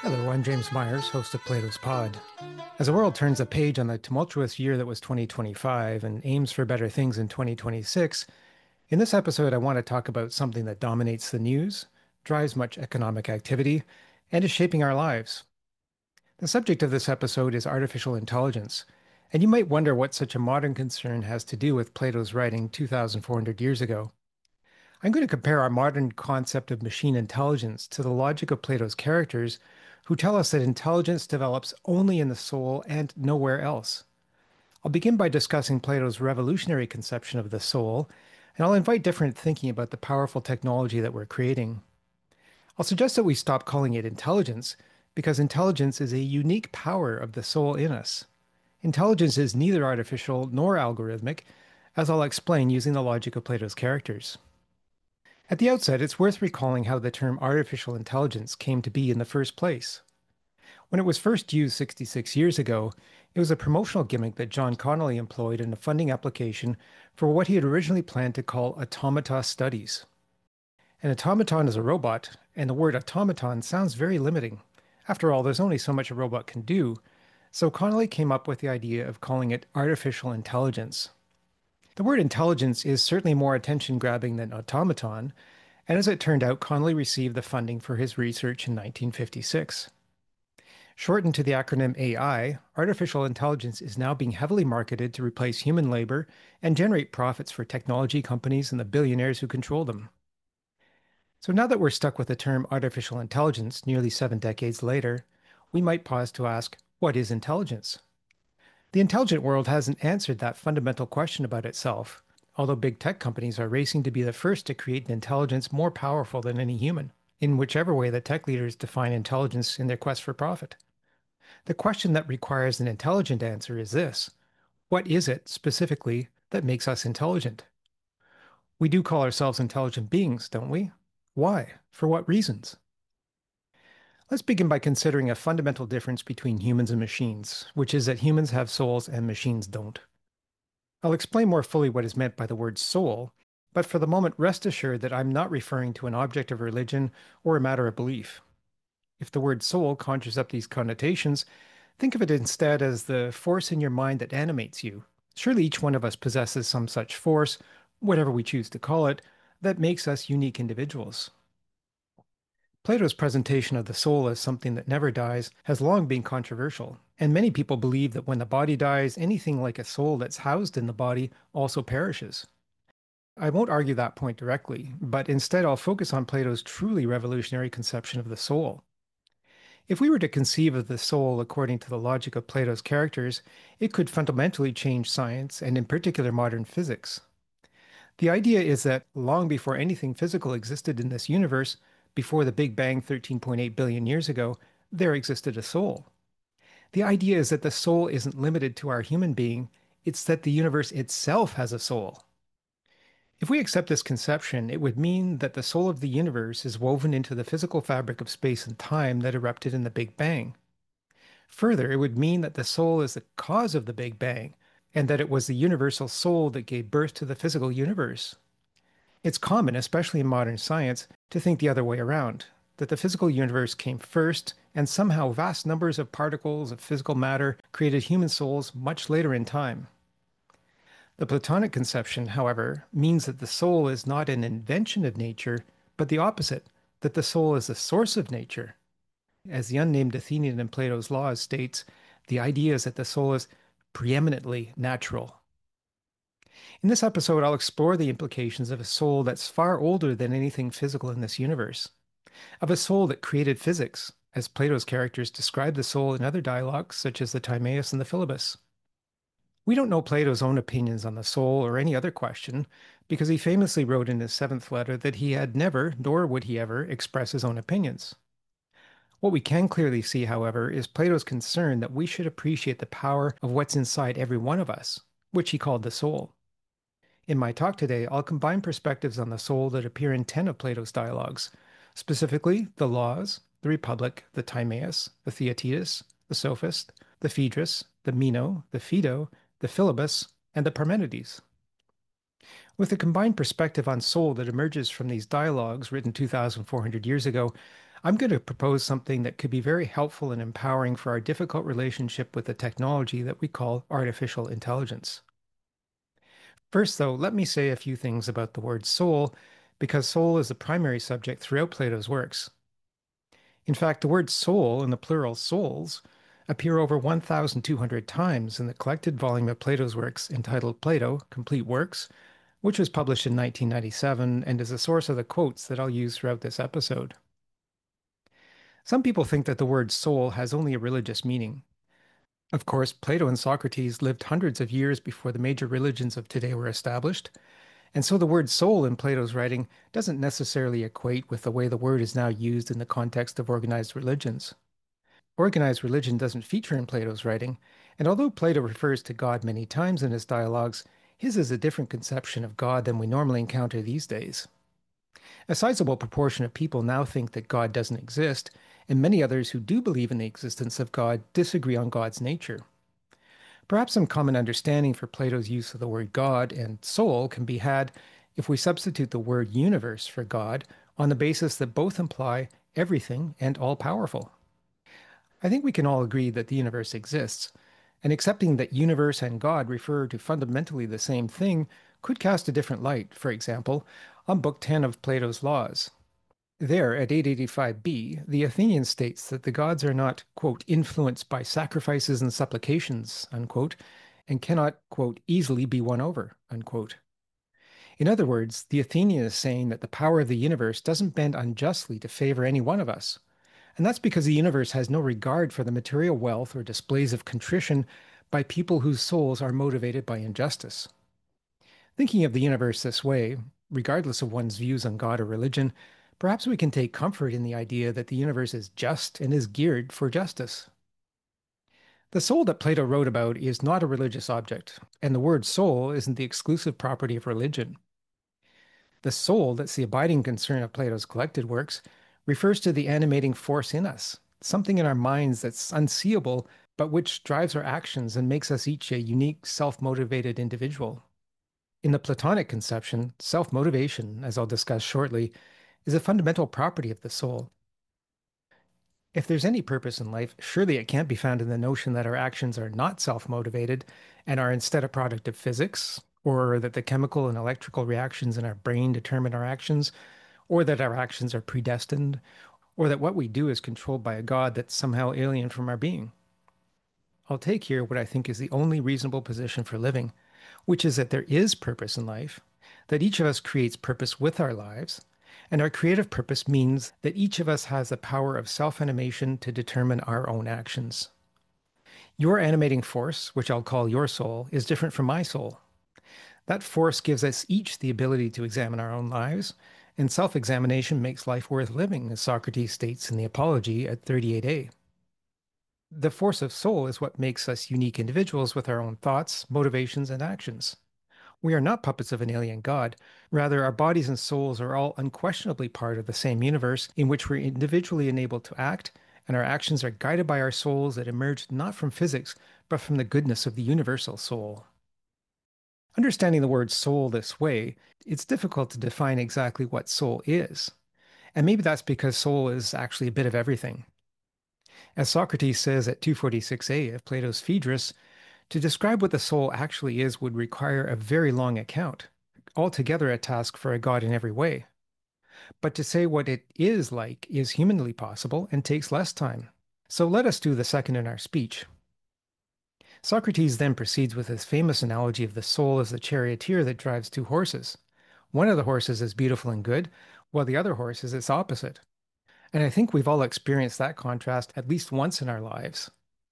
Hello, I'm James Myers, host of Plato's Pod. As the world turns a page on the tumultuous year that was 2025 and aims for better things in 2026, in this episode I want to talk about something that dominates the news, drives much economic activity, and is shaping our lives. The subject of this episode is artificial intelligence, and you might wonder what such a modern concern has to do with Plato's writing 2,400 years ago. I'm going to compare our modern concept of machine intelligence to the logic of Plato's characters, who tell us that intelligence develops only in the soul and nowhere else. I'll begin by discussing Plato's revolutionary conception of the soul, and I'll invite different thinking about the powerful technology that we're creating. I'll suggest that we stop calling it intelligence, because intelligence is a unique power of the soul in us. Intelligence is neither artificial nor algorithmic, as I'll explain using the logic of Plato's characters. At the outset, it's worth recalling how the term artificial intelligence came to be in the first place. When it was first used 66 years ago, it was a promotional gimmick that John Connolly employed in a funding application for what he had originally planned to call automata studies. An automaton is a robot, and the word automaton sounds very limiting. After all, there's only so much a robot can do, so Connolly came up with the idea of calling it artificial intelligence. The word intelligence is certainly more attention-grabbing than automaton, and as it turned out, Connolly received the funding for his research in 1956. Shortened to the acronym AI, artificial intelligence is now being heavily marketed to replace human labor and generate profits for technology companies and the billionaires who control them. So now that we're stuck with the term artificial intelligence nearly 7 decades later, we might pause to ask, what is intelligence? The intelligent world hasn't answered that fundamental question about itself, although big tech companies are racing to be the first to create an intelligence more powerful than any human, in whichever way the tech leaders define intelligence in their quest for profit. The question that requires an intelligent answer is this: what is it, specifically, that makes us intelligent? We do call ourselves intelligent beings, don't we? Why? For what reasons? Let's begin by considering a fundamental difference between humans and machines, which is that humans have souls and machines don't. I'll explain more fully what is meant by the word soul, but for the moment rest assured that I'm not referring to an object of religion or a matter of belief. If the word soul conjures up these connotations, think of it instead as the force in your mind that animates you. Surely each one of us possesses some such force, whatever we choose to call it, that makes us unique individuals. Plato's presentation of the soul as something that never dies has long been controversial, and many people believe that when the body dies, anything like a soul that's housed in the body also perishes. I won't argue that point directly, but instead I'll focus on Plato's truly revolutionary conception of the soul. If we were to conceive of the soul according to the logic of Plato's characters, it could fundamentally change science, and in particular modern physics. The idea is that long before anything physical existed in this universe, before the Big Bang 13.8 billion years ago, there existed a soul. The idea is that the soul isn't limited to our human being, it's that the universe itself has a soul. If we accept this conception, it would mean that the soul of the universe is woven into the physical fabric of space and time that erupted in the Big Bang. Further, it would mean that the soul is the cause of the Big Bang, and that it was the universal soul that gave birth to the physical universe. It's common, especially in modern science, to think the other way around, that the physical universe came first, and somehow vast numbers of particles of physical matter created human souls much later in time. The Platonic conception, however, means that the soul is not an invention of nature, but the opposite, that the soul is the source of nature. As the unnamed Athenian in Plato's Laws states, the idea is that the soul is preeminently natural. In this episode, I'll explore the implications of a soul that's far older than anything physical in this universe, of a soul that created physics, as Plato's characters describe the soul in other dialogues, such as the Timaeus and the Philebus. We don't know Plato's own opinions on the soul or any other question, because he famously wrote in his seventh letter that he had never, nor would he ever, express his own opinions. What we can clearly see, however, is Plato's concern that we should appreciate the power of what's inside every one of us, which he called the soul. In my talk today, I'll combine perspectives on the soul that appear in 10 of Plato's dialogues, specifically the Laws, the Republic, the Timaeus, the Theaetetus, the Sophist, the Phaedrus, the Meno, the Phaedo, the Philebus, and the Parmenides. With the combined perspective on soul that emerges from these dialogues written 2,400 years ago, I'm going to propose something that could be very helpful and empowering for our difficult relationship with the technology that we call artificial intelligence. First, though, let me say a few things about the word soul, because soul is the primary subject throughout Plato's works. In fact, the word soul and the plural souls appear over 1,200 times in the collected volume of Plato's works entitled Plato, Complete Works, which was published in 1997 and is a source of the quotes that I'll use throughout this episode. Some people think that the word soul has only a religious meaning. Of course, Plato and Socrates lived hundreds of years before the major religions of today were established, and so the word soul in Plato's writing doesn't necessarily equate with the way the word is now used in the context of organized religions. Organized religion doesn't feature in Plato's writing, and although Plato refers to God many times in his dialogues, his is a different conception of God than we normally encounter these days. A sizable proportion of people now think that God doesn't exist, and many others who do believe in the existence of God disagree on God's nature. Perhaps some common understanding for Plato's use of the word God and soul can be had if we substitute the word universe for God on the basis that both imply everything and all powerful. I think we can all agree that the universe exists, and accepting that universe and God refer to fundamentally the same thing could cast a different light, for example, on Book 10 of Plato's Laws. There, at 885b, the Athenian states that the gods are not, quote, influenced by sacrifices and supplications, unquote, and cannot, quote, easily be won over, unquote. In other words, the Athenian is saying that the power of the universe doesn't bend unjustly to favor any one of us. And that's because the universe has no regard for the material wealth or displays of contrition by people whose souls are motivated by injustice. Thinking of the universe this way, regardless of one's views on God or religion, perhaps we can take comfort in the idea that the universe is just and is geared for justice. The soul that Plato wrote about is not a religious object, and the word soul isn't the exclusive property of religion. The soul, that's the abiding concern of Plato's collected works, refers to the animating force in us, something in our minds that's unseeable, but which drives our actions and makes us each a unique, self motivated individual. In the Platonic conception, self motivation, as I'll discuss shortly, is a fundamental property of the soul. If there's any purpose in life, surely it can't be found in the notion that our actions are not self motivated and are instead a product of physics, or that the chemical and electrical reactions in our brain determine our actions, or that our actions are predestined, or that what we do is controlled by a God that's somehow alien from our being. I'll take here what I think is the only reasonable position for living, which is that there is purpose in life, that each of us creates purpose with our lives, and our creative purpose means that each of us has the power of self animation to determine our own actions. Your animating force, which I'll call your soul, is different from my soul. That force gives us each the ability to examine our own lives, and self examination makes life worth living, as Socrates states in the Apology at 38a. The force of soul is what makes us unique individuals with our own thoughts, motivations, and actions. We are not puppets of an alien god. Rather, our bodies and souls are all unquestionably part of the same universe in which we're individually enabled to act, and our actions are guided by our souls that emerge not from physics, but from the goodness of the universal soul. Understanding the word soul this way, it's difficult to define exactly what soul is. And maybe that's because soul is actually a bit of everything. As Socrates says at 246a of Plato's Phaedrus, to describe what the soul actually is would require a very long account, altogether a task for a god in every way. But to say what it is like is humanly possible and takes less time. So let us do the second in our speech. Socrates then proceeds with his famous analogy of the soul as the charioteer that drives two horses. One of the horses is beautiful and good, while the other horse is its opposite. And I think we've all experienced that contrast at least once in our lives.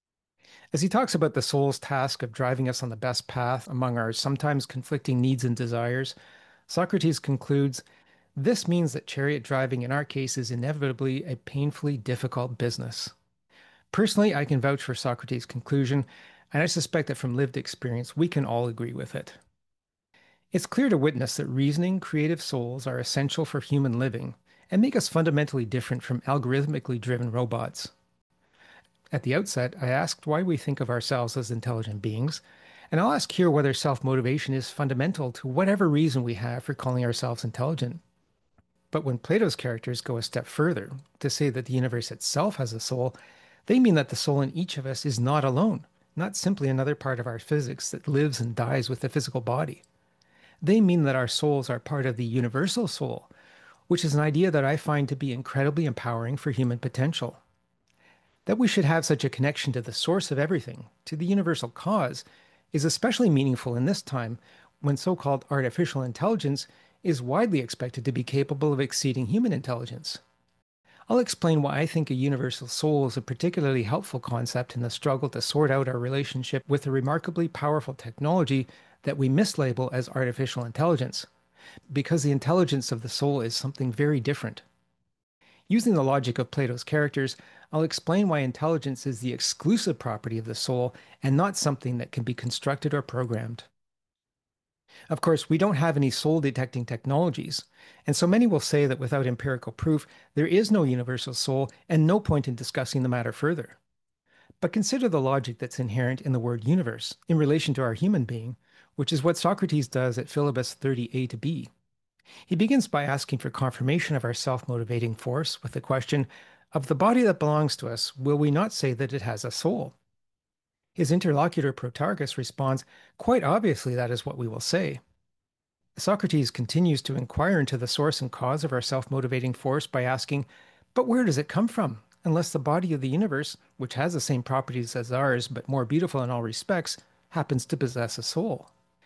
As he talks about the soul's task of driving us on the best path among our sometimes conflicting needs and desires, Socrates concludes, this means that chariot driving in our case is inevitably a painfully difficult business. Personally, I can vouch for Socrates' conclusion, and I suspect that from lived experience, we can all agree with it. It's clear to witness that reasoning, creative souls are essential for human living and make us fundamentally different from algorithmically driven robots. At the outset, I asked why we think of ourselves as intelligent beings, and I'll ask here whether self motivation is fundamental to whatever reason we have for calling ourselves intelligent. But when Plato's characters go a step further to say that the universe itself has a soul, they mean that the soul in each of us is not alone, not simply another part of our physics that lives and dies with the physical body. They mean that our souls are part of the universal soul, which is an idea that I find to be incredibly empowering for human potential. That we should have such a connection to the source of everything, to the universal cause, is especially meaningful in this time when so called artificial intelligence is widely expected to be capable of exceeding human intelligence. I'll explain why I think a universal soul is a particularly helpful concept in the struggle to sort out our relationship with a remarkably powerful technology that we mislabel as artificial intelligence, because the intelligence of the soul is something very different. Using the logic of Plato's characters, I'll explain why intelligence is the exclusive property of the soul and not something that can be constructed or programmed. Of course, we don't have any soul detecting technologies, and so many will say that without empirical proof, there is no universal soul and no point in discussing the matter further. But consider the logic that's inherent in the word universe in relation to our human being, which is what Socrates does at Philebus 30a to b. He begins by asking for confirmation of our self motivating force with the question, of the body that belongs to us, will we not say that it has a soul? His interlocutor Protarchus responds, quite obviously, that is what we will say. Socrates continues to inquire into the source and cause of our self motivating force by asking, but where does it come from? Unless the body of the universe, which has the same properties as ours but more beautiful in all respects, happens to possess a soul.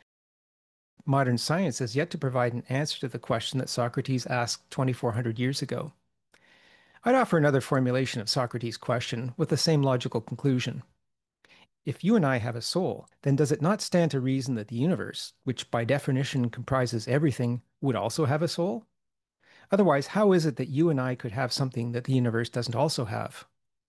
Modern science has yet to provide an answer to the question that Socrates asked 2,400 years ago. I'd offer another formulation of Socrates' question with the same logical conclusion. If you and I have a soul, then does it not stand to reason that the universe, which by definition comprises everything, would also have a soul? Otherwise, how is it that you and I could have something that the universe doesn't also have?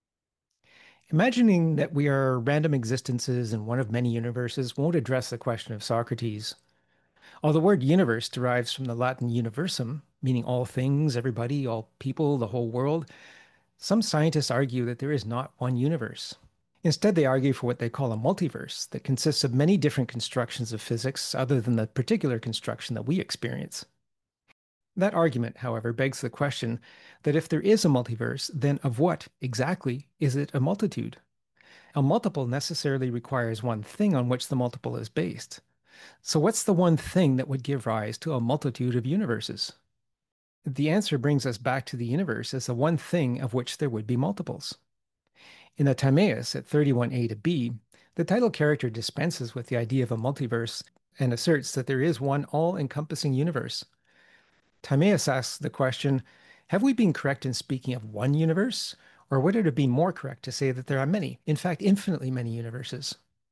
Imagining that we are random existences in one of many universes won't address the question of Socrates. While the word universe derives from the Latin universum, meaning all things, everybody, all people, the whole world, some scientists argue that there is not one universe. Instead, they argue for what they call a multiverse that consists of many different constructions of physics other than the particular construction that we experience. That argument, however, begs the question that if there is a multiverse, then of what, exactly, is it a multitude? A multiple necessarily requires one thing on which the multiple is based. So what's the one thing that would give rise to a multitude of universes? The answer brings us back to the universe as the one thing of which there would be multiples. In the Timaeus at 31a to b, the title character dispenses with the idea of a multiverse and asserts that there is one all-encompassing universe. Timaeus asks the question, have we been correct in speaking of one universe, or would it have been more correct to say that there are many, in fact, infinitely many universes?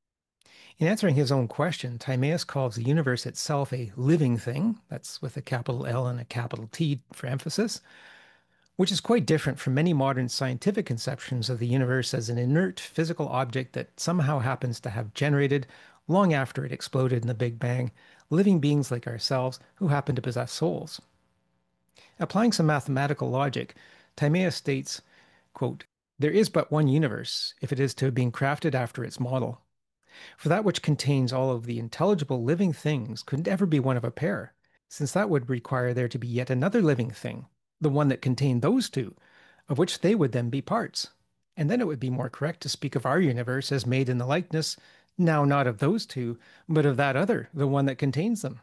In answering his own question, Timaeus calls the universe itself a living thing, that's with a capital L and a capital T for emphasis, which is quite different from many modern scientific conceptions of the universe as an inert physical object that somehow happens to have generated, long after it exploded in the Big Bang, living beings like ourselves who happen to possess souls. Applying some mathematical logic, Timaeus states, quote, there is but one universe, if it is to have been crafted after its model. For that which contains all of the intelligible living things could never be one of a pair, since that would require there to be yet another living thing, the one that contained those two, of which they would then be parts. And then it would be more correct to speak of our universe as made in the likeness, now not of those two, but of that other, the one that contains them.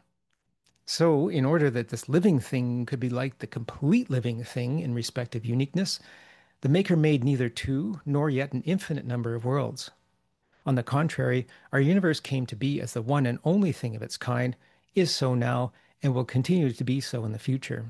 So, in order that this living thing could be like the complete living thing in respect of uniqueness, the Maker made neither two nor yet an infinite number of worlds. On the contrary, our universe came to be as the one and only thing of its kind, is so now, and will continue to be so in the future.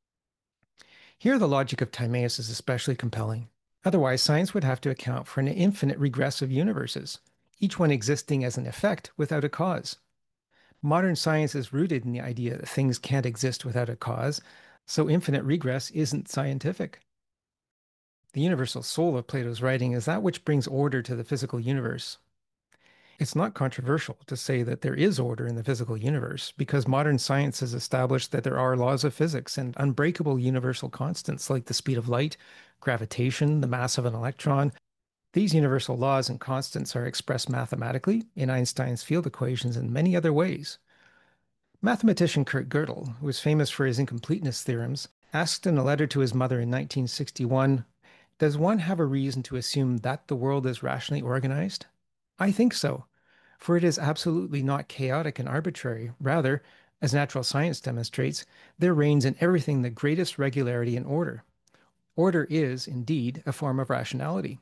Here, the logic of Timaeus is especially compelling. Otherwise, science would have to account for an infinite regress of universes, each one existing as an effect without a cause. Modern science is rooted in the idea that things can't exist without a cause, so infinite regress isn't scientific. The universal soul of Plato's writing is that which brings order to the physical universe. It's not controversial to say that there is order in the physical universe because modern science has established that there are laws of physics and unbreakable universal constants like the speed of light, gravitation, the mass of an electron. These universal laws and constants are expressed mathematically in Einstein's field equations and many other ways. Mathematician Kurt Gödel, who is famous for his incompleteness theorems, Asked in a letter to his mother in 1961, does one have a reason to assume that the world is rationally organized? I think so, for it is absolutely not chaotic and arbitrary. Rather, as natural science demonstrates, there reigns in everything the greatest regularity and order. Order is, indeed, a form of rationality.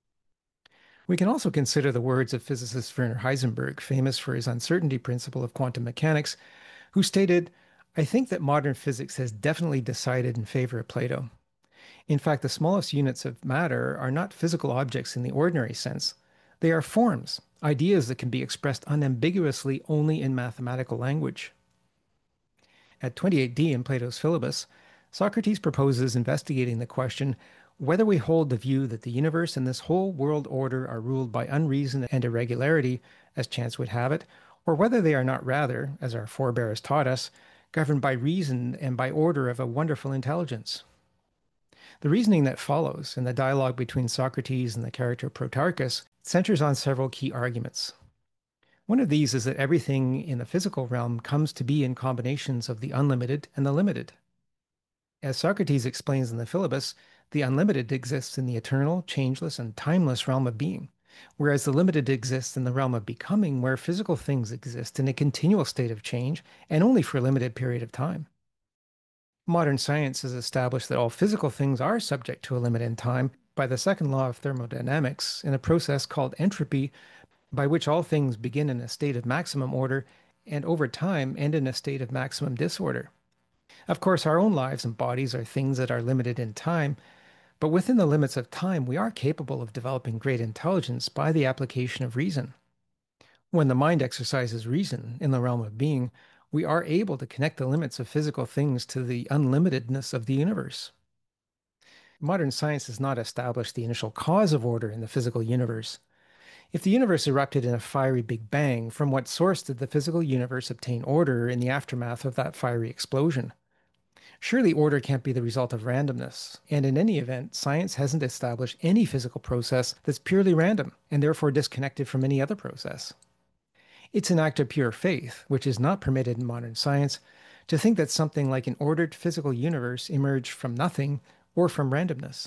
We can also consider the words of physicist Werner Heisenberg, famous for his uncertainty principle of quantum mechanics, who stated, I think that modern physics has definitely decided in favor of Plato. In fact, the smallest units of matter are not physical objects in the ordinary sense. They are forms, ideas that can be expressed unambiguously only in mathematical language. At 28d in Plato's Philebus, Socrates proposes investigating the question whether we hold the view that the universe and this whole world order are ruled by unreason and irregularity, as chance would have it, or whether they are not rather, as our forebears taught us, governed by reason and by order of a wonderful intelligence. The reasoning that follows in the dialogue between Socrates and the character Protarchus centers on several key arguments. One of these is that everything in the physical realm comes to be in combinations of the unlimited and the limited. As Socrates explains in the Philebus, the unlimited exists in the eternal, changeless, and timeless realm of being, whereas the limited exists in the realm of becoming, where physical things exist in a continual state of change and only for a limited period of time. Modern science has established that all physical things are subject to a limit in time by the second law of thermodynamics in a process called entropy, by which all things begin in a state of maximum order and over time end in a state of maximum disorder. Of course, our own lives and bodies are things that are limited in time, but within the limits of time, we are capable of developing great intelligence by the application of reason. When the mind exercises reason in the realm of being, we are able to connect the limits of physical things to the unlimitedness of the universe. Modern science has not established the initial cause of order in the physical universe. If the universe erupted in a fiery Big Bang, from what source did the physical universe obtain order in the aftermath of that fiery explosion? Surely order can't be the result of randomness, and in any event, science hasn't established any physical process that's purely random and therefore disconnected from any other process. It's an act of pure faith, which is not permitted in modern science, to think that something like an ordered physical universe emerged from nothing or from randomness.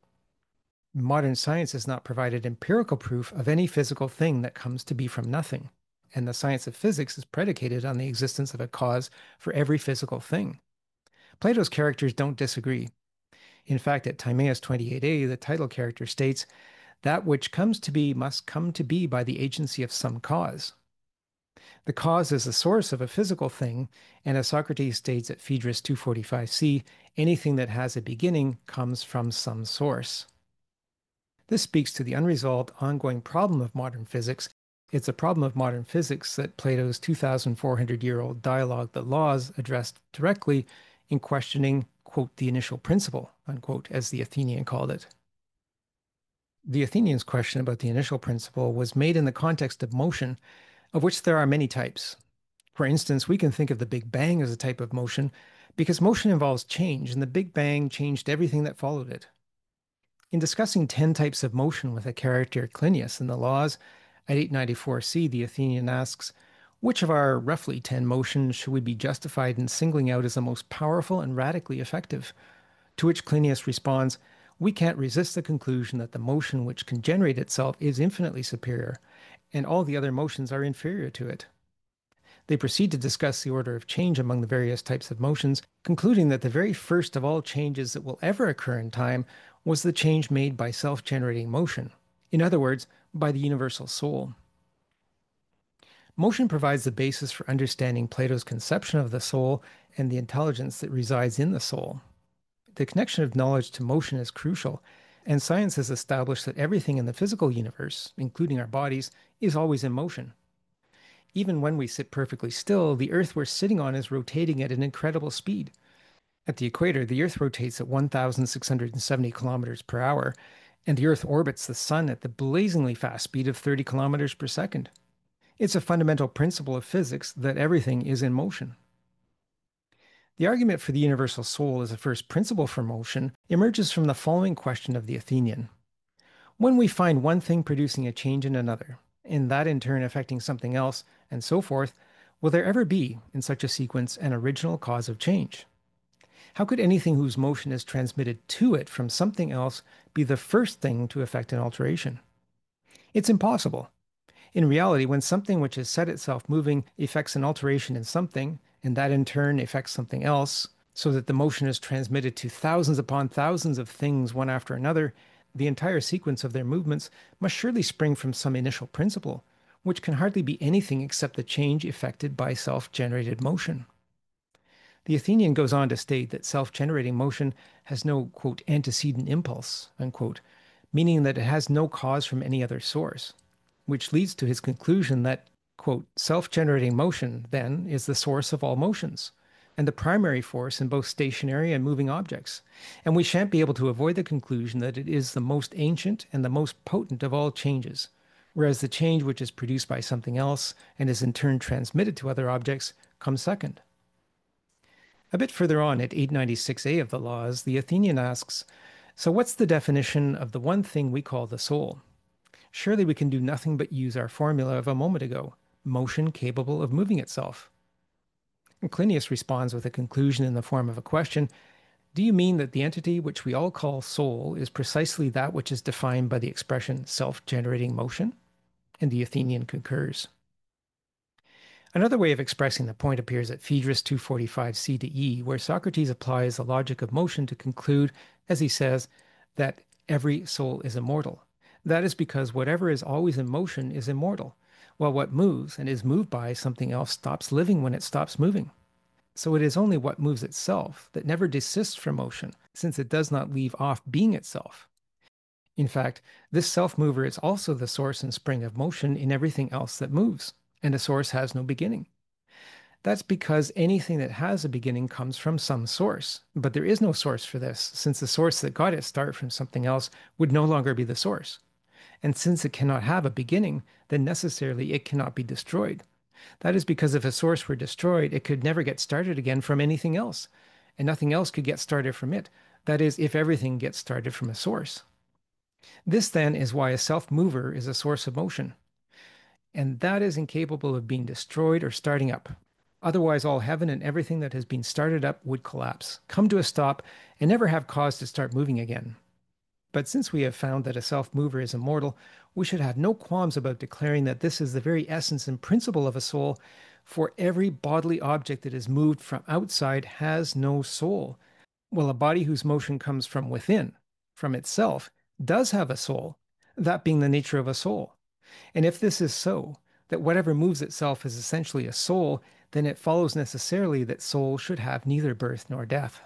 Modern science has not provided empirical proof of any physical thing that comes to be from nothing, and the science of physics is predicated on the existence of a cause for every physical thing. Plato's characters don't disagree. In fact, at Timaeus 28a, the title character states, that which comes to be must come to be by the agency of some cause. The cause is the source of a physical thing, and as Socrates states at Phaedrus 245c, anything that has a beginning comes from some source. This speaks to the unresolved ongoing problem of modern physics. It's a problem of modern physics that Plato's 2,400-year-old dialogue, The Laws, addressed directly in questioning, quote, the initial principle, unquote, as the Athenian called it. The Athenians' question about the initial principle was made in the context of motion, of which there are many types. For instance, we can think of the Big Bang as a type of motion because motion involves change, and the Big Bang changed everything that followed it. In discussing 10 types of motion with a character Clinias in the Laws, at 894c, the Athenian asks, which of our roughly 10 motions should we be justified in singling out as the most powerful and radically effective? To which Clinias responds, we can't resist the conclusion that the motion which can generate itself is infinitely superior, and all the other motions are inferior to it. They proceed to discuss the order of change among the various types of motions, concluding that the very first of all changes that will ever occur in time was the change made by self-generating motion. In other words, by the universal soul. Motion provides the basis for understanding Plato's conception of the soul and the intelligence that resides in the soul. The connection of knowledge to motion is crucial, and science has established that everything in the physical universe, including our bodies, is always in motion. Even when we sit perfectly still, the Earth we're sitting on is rotating at an incredible speed. At the equator, the Earth rotates at 1,670 kilometers per hour, and the Earth orbits the Sun at the blazingly fast speed of 30 kilometers per second. It's a fundamental principle of physics that everything is in motion. The argument for the universal soul as a first principle for motion emerges from the following question of the Athenian. When we find one thing producing a change in another, and that in turn affecting something else, and so forth, will there ever be, in such a sequence, an original cause of change? How could anything whose motion is transmitted to it from something else be the first thing to effect an alteration? It's impossible. In reality, when something which has set itself moving effects an alteration in something, and that in turn affects something else, so that the motion is transmitted to thousands upon thousands of things one after another, the entire sequence of their movements must surely spring from some initial principle, which can hardly be anything except the change effected by self-generated motion. The Athenian goes on to state that self-generating motion has no, quote, antecedent impulse, unquote, meaning that it has no cause from any other source, which leads to his conclusion that, quote, self-generating motion, then, is the source of all motions, and the primary force in both stationary and moving objects, and we shan't be able to avoid the conclusion that it is the most ancient and the most potent of all changes, whereas the change which is produced by something else and is in turn transmitted to other objects comes second. A bit further on at 896a of the Laws, the Athenian asks, so what's the definition of the one thing we call the soul? Surely we can do nothing but use our formula of a moment ago, motion capable of moving itself. And Clinias responds with a conclusion in the form of a question, do you mean that the entity which we all call soul is precisely that which is defined by the expression self-generating motion? And the Athenian concurs. Another way of expressing the point appears at Phaedrus 245c to e, where Socrates applies the logic of motion to conclude, as he says, that every soul is immortal. That is because whatever is always in motion is immortal, while what moves and is moved by something else stops living when it stops moving. So it is only what moves itself that never desists from motion, since it does not leave off being itself. In fact, this self-mover is also the source and spring of motion in everything else that moves, and a source has no beginning. That's because anything that has a beginning comes from some source, but there is no source for this, since the source that got its start from something else would no longer be the source. And since it cannot have a beginning, then necessarily it cannot be destroyed. That is because if a source were destroyed, it could never get started again from anything else, and nothing else could get started from it. That is, if everything gets started from a source. This, then, is why a self-mover is a source of motion, and that is incapable of being destroyed or starting up. Otherwise, all heaven and everything that has been started up would collapse, come to a stop, and never have cause to start moving again. But since we have found that a self-mover is immortal, we should have no qualms about declaring that this is the very essence and principle of a soul, for every bodily object that is moved from outside has no soul, while a body whose motion comes from within, from itself, does have a soul, that being the nature of a soul. And if this is so, that whatever moves itself is essentially a soul, then it follows necessarily that soul should have neither birth nor death.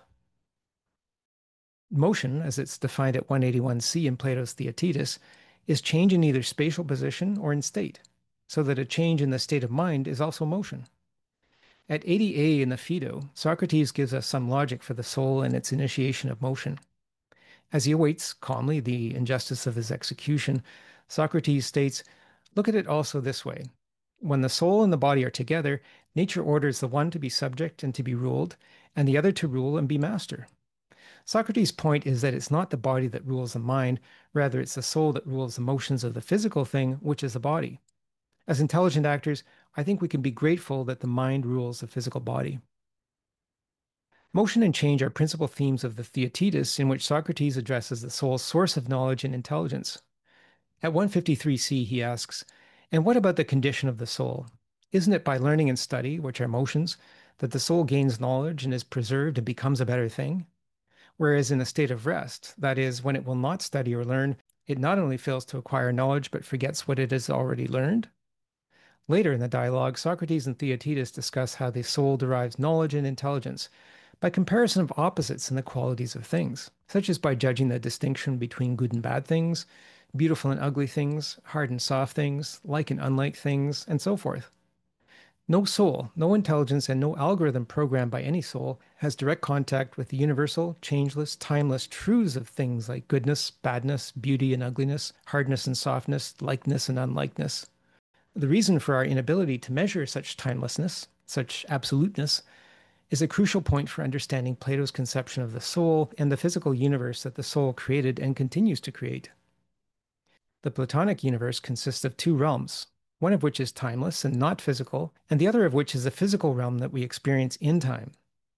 Motion, as it's defined at 181c in Plato's Theaetetus, is change in either spatial position or in state, so that a change in the state of mind is also motion. At 80a in the Phaedo, Socrates gives us some logic for the soul and its initiation of motion. As he awaits calmly the injustice of his execution, Socrates states, look at it also this way. When the soul and the body are together, nature orders the one to be subject and to be ruled, and the other to rule and be master. Socrates' point is that it's not the body that rules the mind, rather it's the soul that rules the motions of the physical thing, which is the body. As intelligent actors, I think we can be grateful that the mind rules the physical body. Motion and change are principal themes of the Theaetetus, in which Socrates addresses the soul's source of knowledge and intelligence. At 153c, he asks, and what about the condition of the soul? Isn't it by learning and study, which are motions, that the soul gains knowledge and is preserved and becomes a better thing? Whereas in a state of rest, that is, when it will not study or learn, it not only fails to acquire knowledge but forgets what it has already learned. Later in the dialogue, Socrates and Theaetetus discuss how the soul derives knowledge and intelligence by comparison of opposites in the qualities of things, such as by judging the distinction between good and bad things, beautiful and ugly things, hard and soft things, like and unlike things, and so forth. No soul, no intelligence, and no algorithm programmed by any soul has direct contact with the universal, changeless, timeless truths of things like goodness, badness, beauty and ugliness, hardness and softness, likeness and unlikeness. The reason for our inability to measure such timelessness, such absoluteness, is a crucial point for understanding Plato's conception of the soul and the physical universe that the soul created and continues to create. The Platonic universe consists of two realms, one of which is timeless and not physical, and the other of which is a physical realm that we experience in time.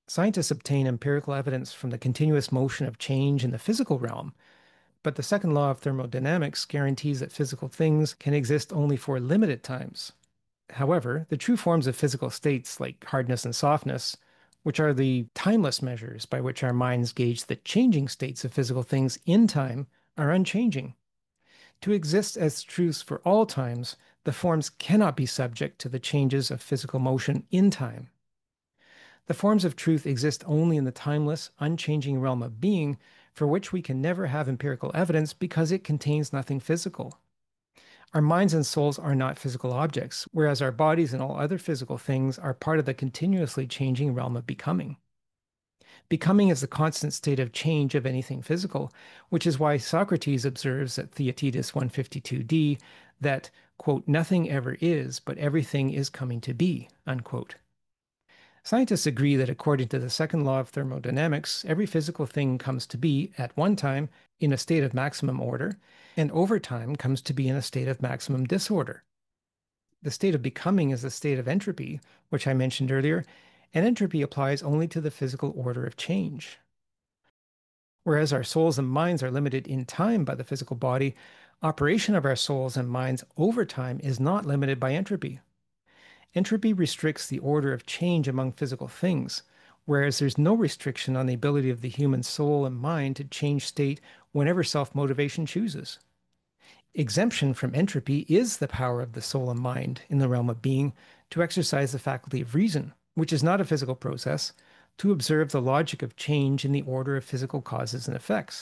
Scientists obtain empirical evidence from the continuous motion of change in the physical realm, but the second law of thermodynamics guarantees that physical things can exist only for limited times. However, the true forms of physical states like hardness and softness, which are the timeless measures by which our minds gauge the changing states of physical things in time, are unchanging. To exist as truths for all times, the forms cannot be subject to the changes of physical motion in time. The forms of truth exist only in the timeless, unchanging realm of being, for which we can never have empirical evidence because it contains nothing physical. Our minds and souls are not physical objects, whereas our bodies and all other physical things are part of the continuously changing realm of becoming. Becoming is the constant state of change of anything physical, which is why Socrates observes at Theaetetus 152d that, quote, nothing ever is, but everything is coming to be, unquote. Scientists agree that according to the second law of thermodynamics, every physical thing comes to be, at one time, in a state of maximum order, and over time comes to be in a state of maximum disorder. The state of becoming is the state of entropy, which I mentioned earlier, and entropy applies only to the physical order of change. Whereas our souls and minds are limited in time by the physical body, operation of our souls and minds over time is not limited by entropy. Entropy restricts the order of change among physical things, whereas there's no restriction on the ability of the human soul and mind to change state whenever self-motivation chooses. Exemption from entropy is the power of the soul and mind in the realm of being to exercise the faculty of reason, which is not a physical process, to observe the logic of change in the order of physical causes and effects.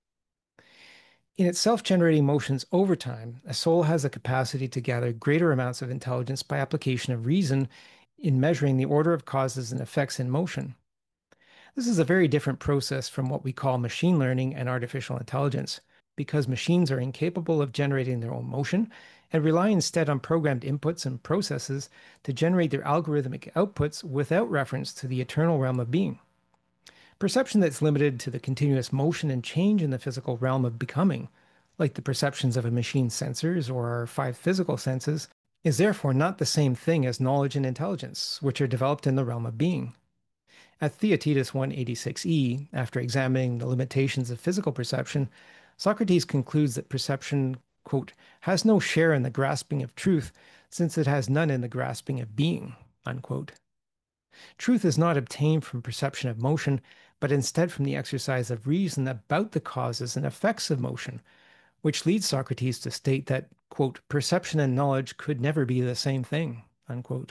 In its self-generating motions over time, a soul has the capacity to gather greater amounts of intelligence by application of reason in measuring the order of causes and effects in motion. This is a very different process from what we call machine learning and artificial intelligence, because machines are incapable of generating their own motion and rely instead on programmed inputs and processes to generate their algorithmic outputs without reference to the eternal realm of being. Perception that's limited to the continuous motion and change in the physical realm of becoming, like the perceptions of a machine's sensors or our five physical senses, is therefore not the same thing as knowledge and intelligence, which are developed in the realm of being. At Theaetetus 186e, after examining the limitations of physical perception, Socrates concludes that perception, quote, has no share in the grasping of truth, since it has none in the grasping of being, unquote. Truth is not obtained from perception of motion, but instead from the exercise of reason about the causes and effects of motion, which leads Socrates to state that, quote, perception and knowledge could never be the same thing, unquote.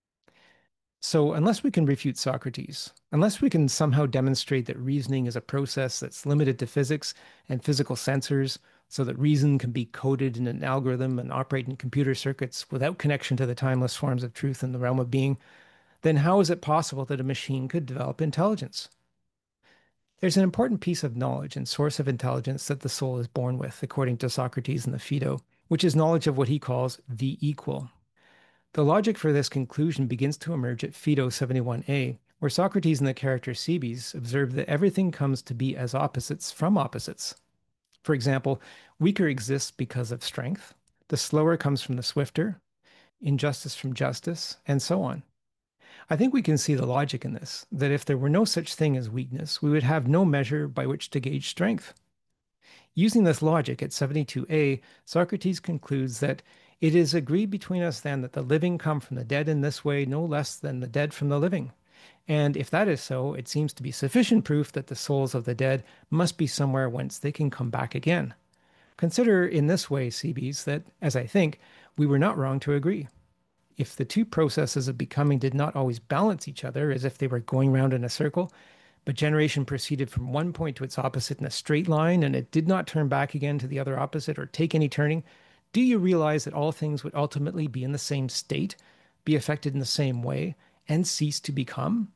So, unless we can refute Socrates, unless we can somehow demonstrate that reasoning is a process that's limited to physics and physical sensors, so that reason can be coded in an algorithm and operate in computer circuits without connection to the timeless forms of truth in the realm of being, then how is it possible that a machine could develop intelligence? There's an important piece of knowledge and source of intelligence that the soul is born with, according to Socrates in the Phaedo, which is knowledge of what he calls the equal. The logic for this conclusion begins to emerge at Phaedo 71a, where Socrates and the character Cebes observe that everything comes to be as opposites from opposites. For example, weaker exists because of strength, the slower comes from the swifter, injustice from justice, and so on. I think we can see the logic in this, that if there were no such thing as weakness, we would have no measure by which to gauge strength. Using this logic at 72a, Socrates concludes that it is agreed between us then that the living come from the dead in this way no less than the dead from the living. And if that is so, it seems to be sufficient proof that the souls of the dead must be somewhere whence they can come back again. Consider in this way, Cebes, that, as I think, we were not wrong to agree. If the two processes of becoming did not always balance each other, as if they were going round in a circle, but generation proceeded from one point to its opposite in a straight line, and it did not turn back again to the other opposite or take any turning, do you realize that all things would ultimately be in the same state, be affected in the same way, and cease to become?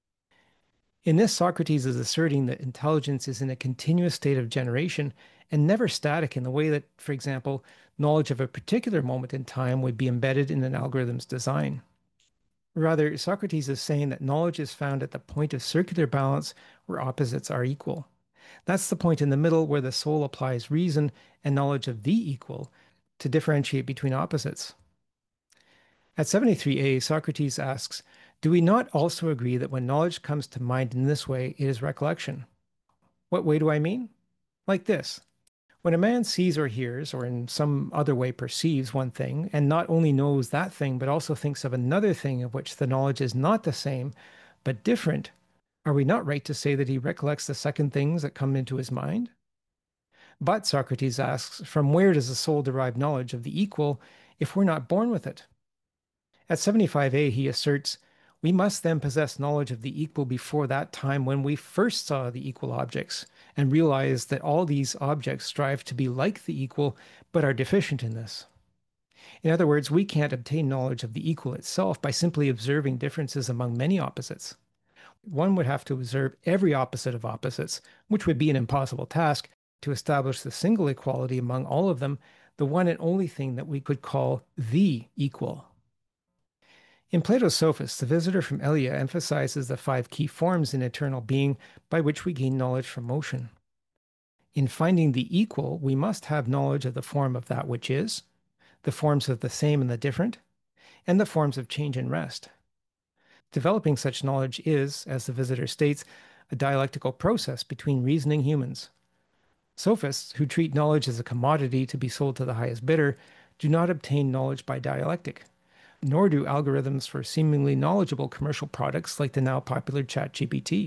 In this, Socrates is asserting that intelligence is in a continuous state of generation and never static in the way that, for example, knowledge of a particular moment in time would be embedded in an algorithm's design. Rather, Socrates is saying that knowledge is found at the point of circular balance where opposites are equal. That's the point in the middle where the soul applies reason and knowledge of the equal to differentiate between opposites. At 73a, Socrates asks, Do we not also agree that when knowledge comes to mind in this way, it is recollection? What way do I mean? Like this. When a man sees or hears, or in some other way perceives one thing, and not only knows that thing, but also thinks of another thing of which the knowledge is not the same, but different, are we not right to say that he recollects the second things that come into his mind? But, Socrates asks, from where does the soul derive knowledge of the equal if we're not born with it? At 75a, he asserts, we must then possess knowledge of the equal before that time when we first saw the equal objects, and realize that all these objects strive to be like the equal, but are deficient in this. In other words, we can't obtain knowledge of the equal itself by simply observing differences among many opposites. One would have to observe every opposite of opposites, which would be an impossible task, to establish the single equality among all of them, the one and only thing that we could call the equal. In Plato's Sophists, the visitor from Elea emphasizes the five key forms in eternal being by which we gain knowledge from motion. In finding the equal, we must have knowledge of the form of that which is, the forms of the same and the different, and the forms of change and rest. Developing such knowledge is, as the visitor states, a dialectical process between reasoning humans. Sophists, who treat knowledge as a commodity to be sold to the highest bidder, do not obtain knowledge by dialectic, nor do algorithms for seemingly knowledgeable commercial products like the now popular ChatGPT.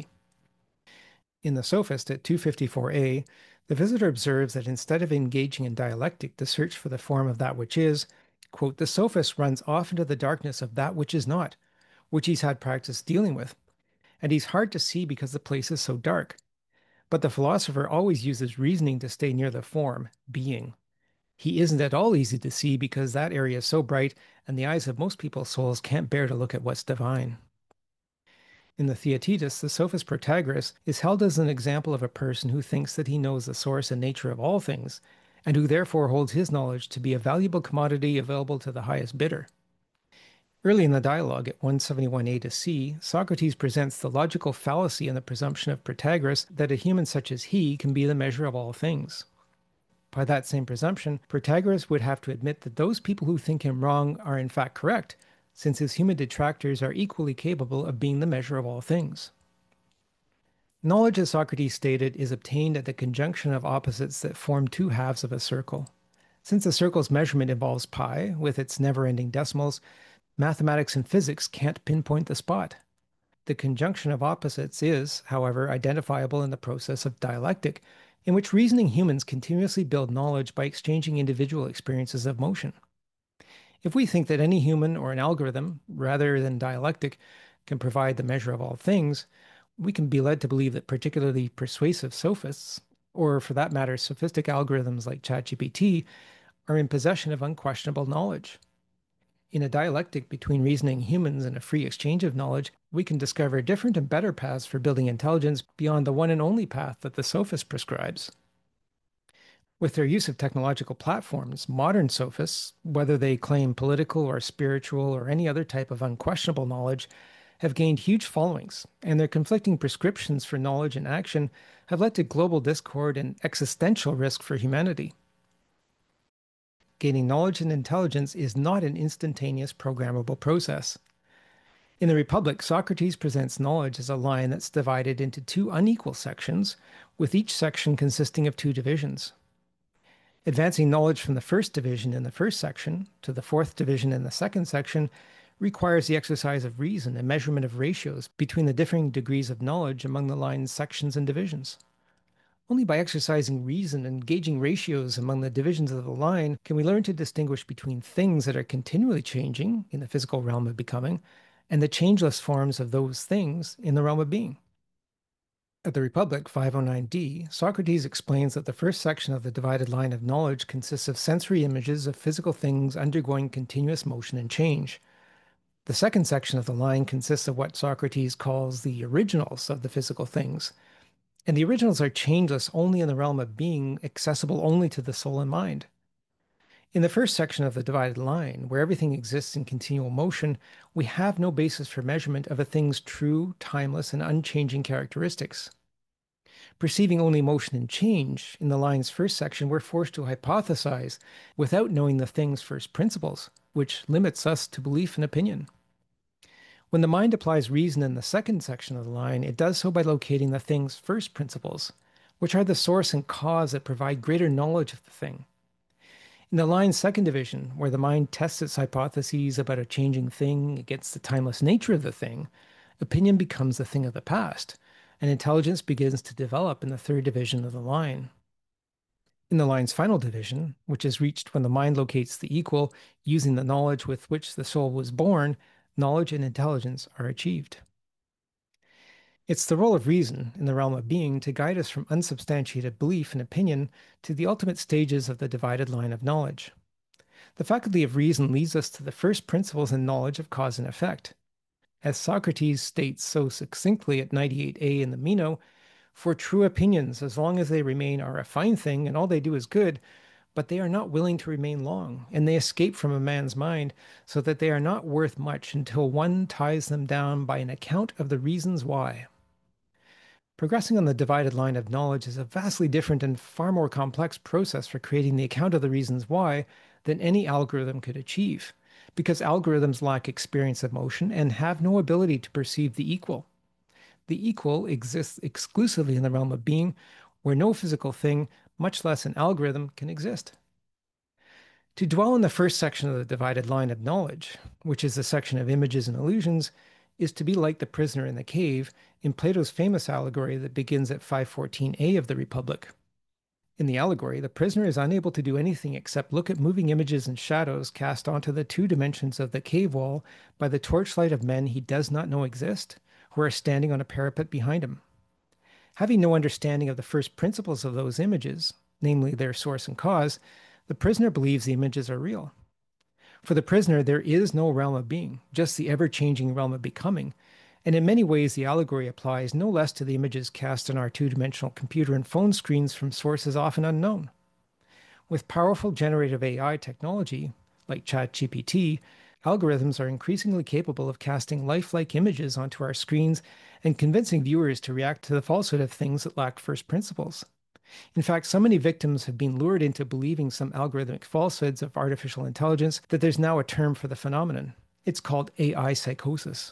In the Sophist at 254a, the visitor observes that instead of engaging in dialectic to search for the form of that which is, quote, the sophist runs off into the darkness of that which is not, which he's had practice dealing with, and he's hard to see because the place is so dark. But the philosopher always uses reasoning to stay near the form, being. He isn't at all easy to see because that area is so bright and the eyes of most people's souls can't bear to look at what's divine. In the Theaetetus, the sophist Protagoras is held as an example of a person who thinks that he knows the source and nature of all things, and who therefore holds his knowledge to be a valuable commodity available to the highest bidder. Early in the dialogue at 171a to c, Socrates presents the logical fallacy in the presumption of Protagoras that a human such as he can be the measure of all things. By that same presumption, Protagoras would have to admit that those people who think him wrong are in fact correct, since his human detractors are equally capable of being the measure of all things. Knowledge, as Socrates stated, is obtained at the conjunction of opposites that form two halves of a circle. Since a circle's measurement involves pi, with its never-ending decimals, mathematics and physics can't pinpoint the spot. The conjunction of opposites is, however, identifiable in the process of dialectic, in which reasoning humans continuously build knowledge by exchanging individual experiences of motion. If we think that any human or an algorithm, rather than dialectic, can provide the measure of all things, we can be led to believe that particularly persuasive sophists, or for that matter, sophistic algorithms like ChatGPT, are in possession of unquestionable knowledge. In a dialectic between reasoning humans and a free exchange of knowledge, we can discover different and better paths for building intelligence beyond the one and only path that the sophist prescribes. With their use of technological platforms, modern sophists, whether they claim political or spiritual or any other type of unquestionable knowledge, have gained huge followings, and their conflicting prescriptions for knowledge and action have led to global discord and existential risk for humanity. Gaining knowledge and intelligence is not an instantaneous programmable process. In the Republic, Socrates presents knowledge as a line that's divided into two unequal sections, with each section consisting of two divisions. Advancing knowledge from the first division in the first section to the fourth division in the second section requires the exercise of reason and measurement of ratios between the differing degrees of knowledge among the line's sections and divisions. Only by exercising reason and gauging ratios among the divisions of the line can we learn to distinguish between things that are continually changing in the physical realm of becoming and the changeless forms of those things in the realm of being. At the Republic 509d, Socrates explains that the first section of the divided line of knowledge consists of sensory images of physical things undergoing continuous motion and change. The second section of the line consists of what Socrates calls the originals of the physical things, and the originals are changeless only in the realm of being, accessible only to the soul and mind. In the first section of the divided line, where everything exists in continual motion, we have no basis for measurement of a thing's true, timeless, and unchanging characteristics. Perceiving only motion and change, in the line's first section, we're forced to hypothesize without knowing the thing's first principles, which limits us to belief and opinion. When the mind applies reason in the second section of the line, it does so by locating the thing's first principles, which are the source and cause that provide greater knowledge of the thing. In the line's second division, where the mind tests its hypotheses about a changing thing against the timeless nature of the thing, opinion becomes a thing of the past, and intelligence begins to develop in the third division of the line. In the line's final division, which is reached when the mind locates the equal using the knowledge with which the soul was born, knowledge and intelligence are achieved. It's the role of reason in the realm of being to guide us from unsubstantiated belief and opinion to the ultimate stages of the divided line of knowledge. The faculty of reason leads us to the first principles in knowledge of cause and effect. As Socrates states so succinctly at 98a in the Meno, for true opinions, as long as they remain, are a fine thing, and all they do is good, but they are not willing to remain long, and they escape from a man's mind, so that they are not worth much until one ties them down by an account of the reasons why. Progressing on the divided line of knowledge is a vastly different and far more complex process for creating the account of the reasons why than any algorithm could achieve, because algorithms lack experience of motion and have no ability to perceive the equal. The equal exists exclusively in the realm of being, where no physical thing, much less an algorithm, can exist. To dwell in the first section of the divided line of knowledge, which is the section of images and illusions, is to be like the prisoner in the cave in Plato's famous allegory that begins at 514a of the Republic. In the allegory, the prisoner is unable to do anything except look at moving images and shadows cast onto the two dimensions of the cave wall by the torchlight of men he does not know exist, who are standing on a parapet behind him. Having no understanding of the first principles of those images, namely their source and cause, the prisoner believes the images are real. For the prisoner, there is no realm of being, just the ever-changing realm of becoming, and in many ways the allegory applies no less to the images cast on our two-dimensional computer and phone screens from sources often unknown. With powerful generative AI technology, like ChatGPT, algorithms are increasingly capable of casting lifelike images onto our screens and convincing viewers to react to the falsehood of things that lack first principles. In fact, so many victims have been lured into believing some algorithmic falsehoods of artificial intelligence that there's now a term for the phenomenon. It's called AI psychosis.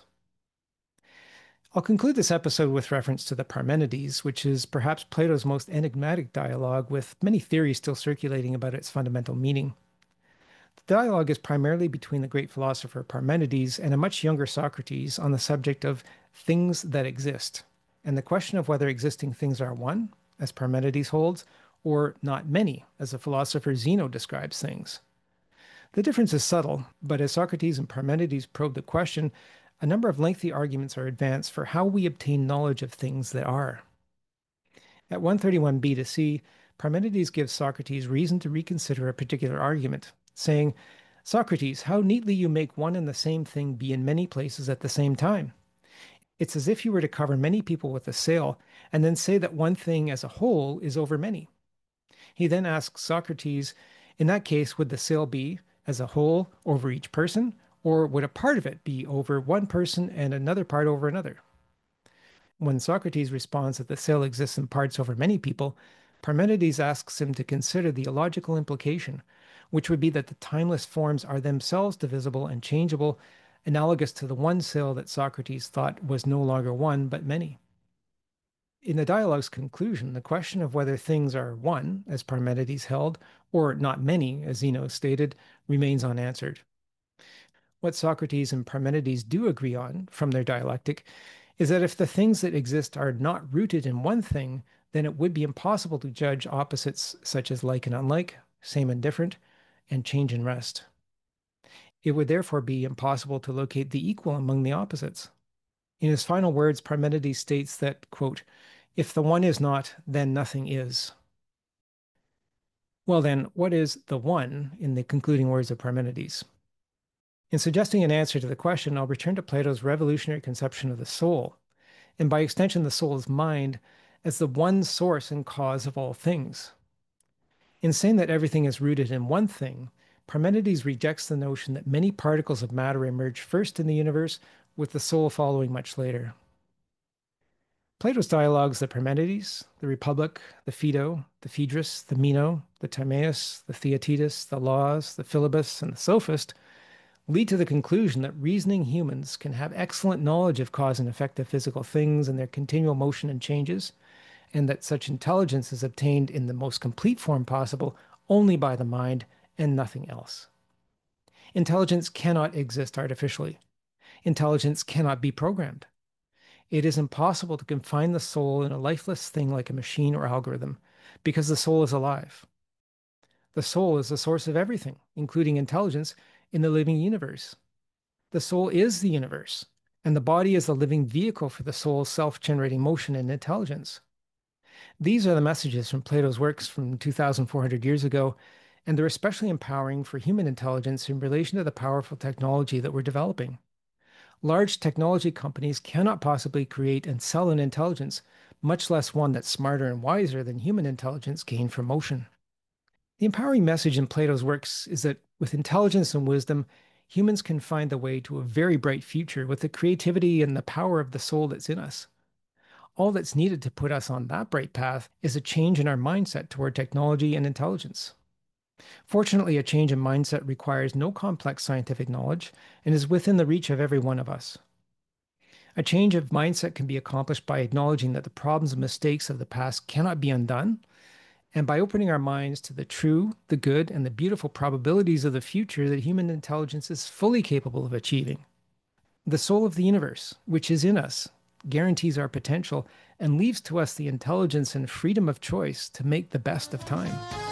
I'll conclude this episode with reference to the Parmenides, which is perhaps Plato's most enigmatic dialogue, with many theories still circulating about its fundamental meaning. The dialogue is primarily between the great philosopher Parmenides and a much younger Socrates on the subject of things that exist, and the question of whether existing things are one, as Parmenides holds, or not many, as the philosopher Zeno describes things. The difference is subtle, but as Socrates and Parmenides probe the question, a number of lengthy arguments are advanced for how we obtain knowledge of things that are. At 131b to c, Parmenides gives Socrates reason to reconsider a particular argument, saying, Socrates, how neatly you make one and the same thing be in many places at the same time. It's as if you were to cover many people with a sail and then say that one thing as a whole is over many. He then asks Socrates, in that case, would the sail be as a whole over each person, or would a part of it be over one person and another part over another? When Socrates responds that the sail exists in parts over many people, Parmenides asks him to consider the illogical implication, which would be that the timeless forms are themselves divisible and changeable, analogous to the one sail that Socrates thought was no longer one but many. In the dialogue's conclusion, the question of whether things are one, as Parmenides held, or not many, as Zeno stated, remains unanswered. What Socrates and Parmenides do agree on, from their dialectic, is that if the things that exist are not rooted in one thing, then it would be impossible to judge opposites such as like and unlike, same and different, and change and rest. It would therefore be impossible to locate the equal among the opposites. In his final words, Parmenides states that, quote, if the one is not, then nothing is. Well then, what is the one in the concluding words of Parmenides? In suggesting an answer to the question, I'll return to Plato's revolutionary conception of the soul, and by extension the soul's mind, as the one source and cause of all things. In saying that everything is rooted in one thing, Parmenides rejects the notion that many particles of matter emerge first in the universe, with the soul following much later. Plato's dialogues, the Parmenides, the Republic, the Phaedo, the Phaedrus, the Meno, the Timaeus, the Theaetetus, the Laws, the Philebus, and the Sophist, lead to the conclusion that reasoning humans can have excellent knowledge of cause and effect of physical things and their continual motion and changes, and that such intelligence is obtained in the most complete form possible only by the mind and nothing else. Intelligence cannot exist artificially. Intelligence cannot be programmed. It is impossible to confine the soul in a lifeless thing like a machine or algorithm, because the soul is alive. The soul is the source of everything, including intelligence, in the living universe. The soul is the universe, and the body is the living vehicle for the soul's self-generating motion and intelligence. These are the messages from Plato's works from 2,400 years ago, and they're especially empowering for human intelligence in relation to the powerful technology that we're developing. Large technology companies cannot possibly create and sell an intelligence, much less one that's smarter and wiser than human intelligence gained from motion. The empowering message in Plato's works is that with intelligence and wisdom, humans can find the way to a very bright future with the creativity and the power of the soul that's in us. All that's needed to put us on that bright path is a change in our mindset toward technology and intelligence. Fortunately, a change in mindset requires no complex scientific knowledge and is within the reach of every one of us. A change of mindset can be accomplished by acknowledging that the problems and mistakes of the past cannot be undone, and by opening our minds to the true, the good, and the beautiful probabilities of the future that human intelligence is fully capable of achieving. The soul of the universe, which is in us, guarantees our potential and leaves to us the intelligence and freedom of choice to make the best of time.